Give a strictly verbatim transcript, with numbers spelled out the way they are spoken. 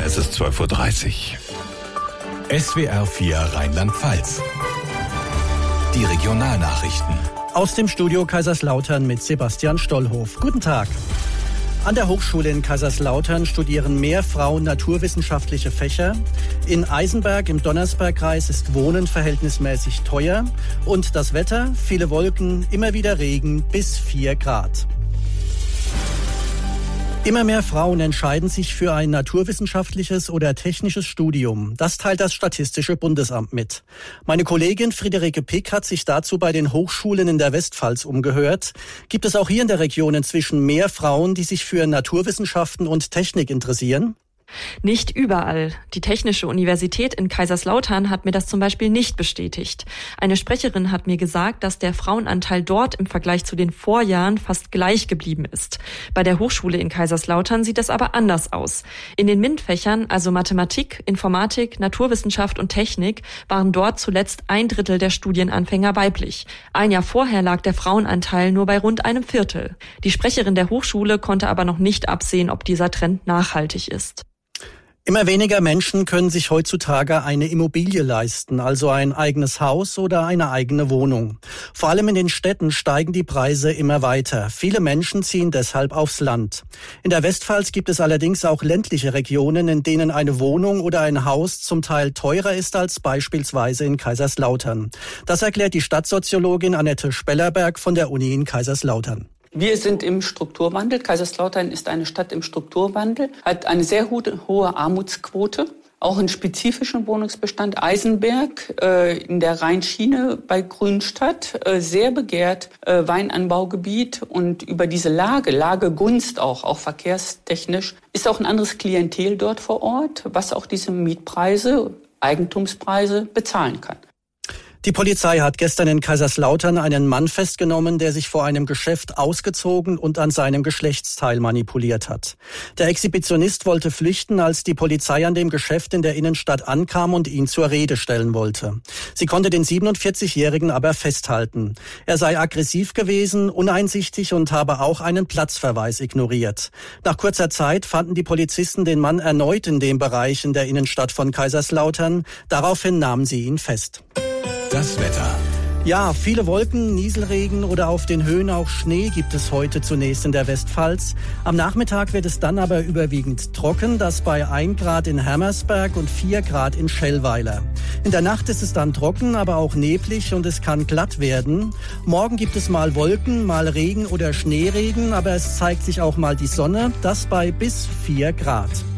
Es ist zwölf Uhr dreißig. S W R vier Rheinland-Pfalz. Die Regionalnachrichten. Aus dem Studio Kaiserslautern mit Sebastian Stollhof. Guten Tag. An der Hochschule in Kaiserslautern studieren mehr Frauen naturwissenschaftliche Fächer. In Eisenberg im Donnersbergkreis ist Wohnen verhältnismäßig teuer. Und das Wetter, viele Wolken, immer wieder Regen bis vier Grad. Immer mehr Frauen entscheiden sich für ein naturwissenschaftliches oder technisches Studium. Das teilt das Statistische Bundesamt mit. Meine Kollegin Friederike Pick hat sich dazu bei den Hochschulen in der Westpfalz umgehört. Gibt es auch hier in der Region inzwischen mehr Frauen, die sich für Naturwissenschaften und Technik interessieren? Nicht überall. Die Technische Universität in Kaiserslautern hat mir das zum Beispiel nicht bestätigt. Eine Sprecherin hat mir gesagt, dass der Frauenanteil dort im Vergleich zu den Vorjahren fast gleich geblieben ist. Bei der Hochschule in Kaiserslautern sieht das aber anders aus. In den MINT-Fächern, also Mathematik, Informatik, Naturwissenschaft und Technik, waren dort zuletzt ein Drittel der Studienanfänger weiblich. Ein Jahr vorher lag der Frauenanteil nur bei rund einem Viertel. Die Sprecherin der Hochschule konnte aber noch nicht absehen, ob dieser Trend nachhaltig ist. Immer weniger Menschen können sich heutzutage eine Immobilie leisten, also ein eigenes Haus oder eine eigene Wohnung. Vor allem in den Städten steigen die Preise immer weiter. Viele Menschen ziehen deshalb aufs Land. In der Westpfalz gibt es allerdings auch ländliche Regionen, in denen eine Wohnung oder ein Haus zum Teil teurer ist als beispielsweise in Kaiserslautern. Das erklärt die Stadtsoziologin Annette Spellerberg von der Uni in Kaiserslautern. Wir sind im Strukturwandel. Kaiserslautern ist eine Stadt im Strukturwandel, hat eine sehr hohe Armutsquote, auch einen spezifischen Wohnungsbestand. Eisenberg äh, in der Rheinschiene bei Grünstadt, äh, sehr begehrt, äh, Weinanbaugebiet. Und über diese Lage, Lagegunst auch, auch verkehrstechnisch, ist auch ein anderes Klientel dort vor Ort, was auch diese Mietpreise, Eigentumspreise bezahlen kann. Die Polizei hat gestern in Kaiserslautern einen Mann festgenommen, der sich vor einem Geschäft ausgezogen und an seinem Geschlechtsteil manipuliert hat. Der Exhibitionist wollte flüchten, als die Polizei an dem Geschäft in der Innenstadt ankam und ihn zur Rede stellen wollte. Sie konnte den siebenundvierzigjährigen aber festhalten. Er sei aggressiv gewesen, uneinsichtig und habe auch einen Platzverweis ignoriert. Nach kurzer Zeit fanden die Polizisten den Mann erneut in dem Bereich in der Innenstadt von Kaiserslautern. Daraufhin nahmen sie ihn fest. Das Wetter. Ja, viele Wolken, Nieselregen oder auf den Höhen auch Schnee gibt es heute zunächst in der Westpfalz. Am Nachmittag wird es dann aber überwiegend trocken, das bei ein Grad in Hermersberg und vier Grad in Schellweiler. In der Nacht ist es dann trocken, aber auch neblig und es kann glatt werden. Morgen gibt es mal Wolken, mal Regen oder Schneeregen, aber es zeigt sich auch mal die Sonne, das bei bis vier Grad.